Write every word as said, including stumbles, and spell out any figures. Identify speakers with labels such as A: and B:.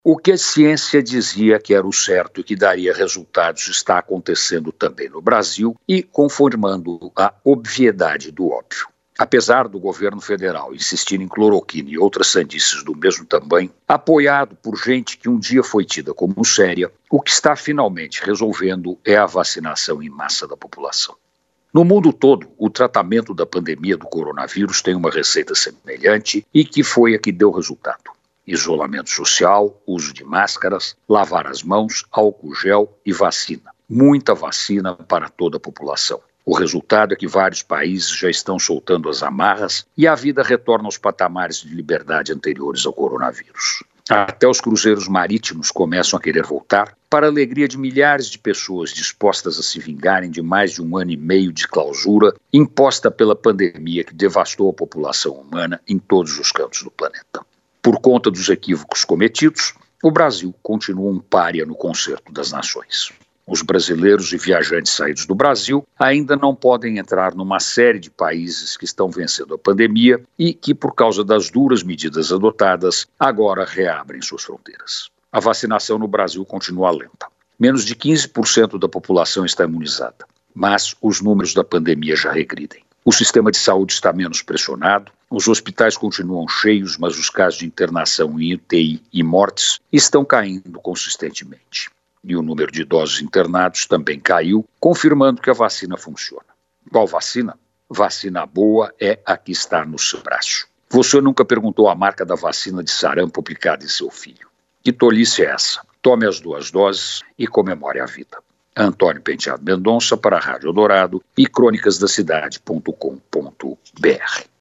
A: O que a ciência dizia que era o certo e que daria resultados está acontecendo também no Brasil e confirmando a obviedade do óbvio. Apesar do governo federal insistir em cloroquina e outras sandices do mesmo tamanho, apoiado por gente que um dia foi tida como séria, o que está finalmente resolvendo é a vacinação em massa da população. No mundo todo, o tratamento da pandemia do coronavírus tem uma receita semelhante e que foi a que deu resultado. Isolamento social, uso de máscaras, lavar as mãos, álcool gel e vacina. Muita vacina para toda a população. O resultado é que vários países já estão soltando as amarras e a vida retorna aos patamares de liberdade anteriores ao coronavírus. Até os cruzeiros marítimos começam a querer voltar, para a alegria de milhares de pessoas dispostas a se vingarem de mais de um ano e meio de clausura imposta pela pandemia que devastou a população humana em todos os cantos do planeta. Por conta dos equívocos cometidos, o Brasil continua um pária no concerto das nações. Os brasileiros e viajantes saídos do Brasil ainda não podem entrar numa série de países que estão vencendo a pandemia e que, por causa das duras medidas adotadas, agora reabrem suas fronteiras. A vacinação no Brasil continua lenta. Menos de quinze por cento da população está imunizada, mas os números da pandemia já regridem. O sistema de saúde está menos pressionado, os hospitais continuam cheios, mas os casos de internação em U T I e mortes estão caindo consistentemente. E o número de idosos internados também caiu, confirmando que a vacina funciona. Qual vacina? Vacina boa é a que está no seu braço. Você nunca perguntou a marca da vacina de sarampo aplicada em seu filho. Que tolice é essa? Tome as duas doses e comemore a vida. Antônio Penteado Mendonça para a Rádio Eldorado e crônicas da cidade ponto com ponto br.